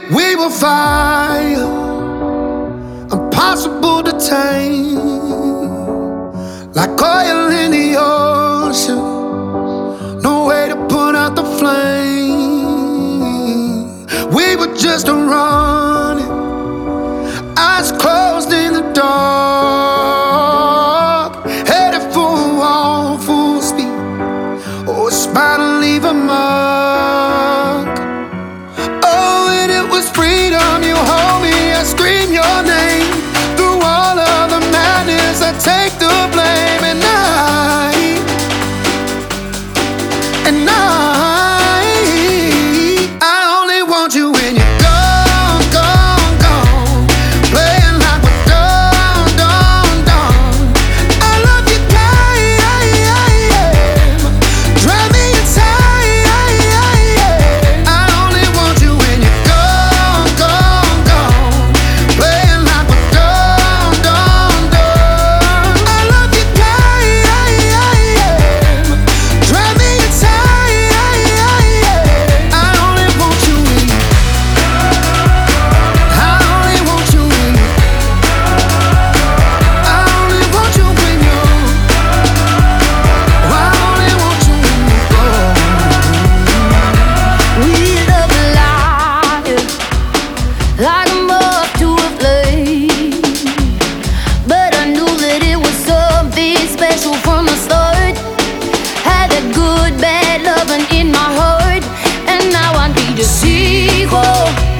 We were fire, impossible to tame, like oil in the ocean, no way to put out the flame. We were just running, eyes closed in the dark, headed for a wall, full speed. Oh, it's bound to leave a mark. Oh, and it was freedom. You hold me, I scream your name. Through all of the madness, I take the blame. I only want you when you're gone, gone, gone. Playing like we're done, done, done. I love you, drive me inside. I only want you when you're gone, gone, gone. Playing like we're done, done, done. I love you, drive me inside. I only want you when you. I only want you when you. I only want you when you. I only want you when you go. We love life like a moth to a flame, but I knew that it was something special from the start. Had that good, bad loving in my heart, and now I need a sequel.